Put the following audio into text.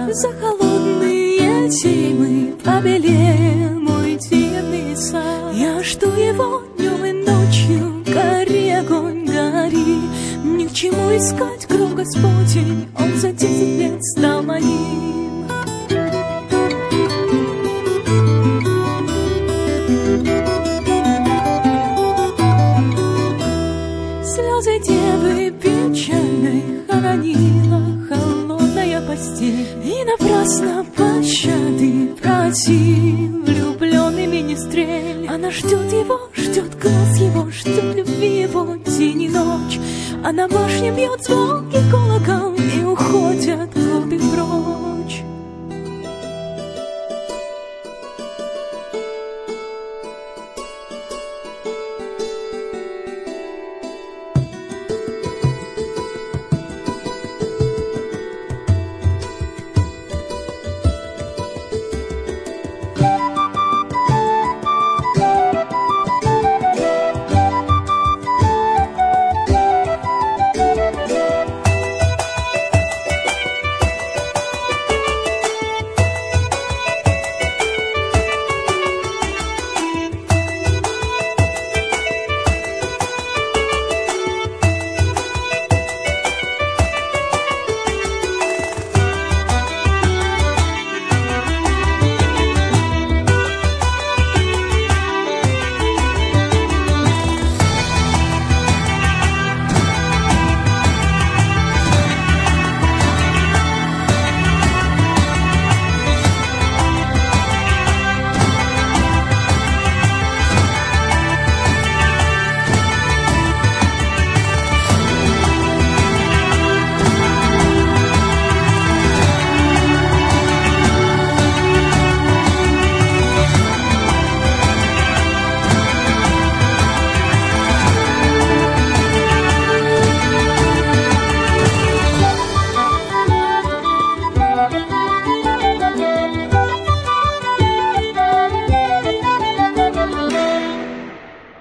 За холодные зимы побелел мой дивный сад. Я жду его днем и ночью, гори огонь, гори. Ни к чему искать гром Господень, он за 10 лет стал моим. Слезы девы печальной хоронила холодная постель, и напрасно пощады просил влюбленный министрель. Она ждет его, ждет глаз его, ждет любви его день и ночь, а на башне бьет звон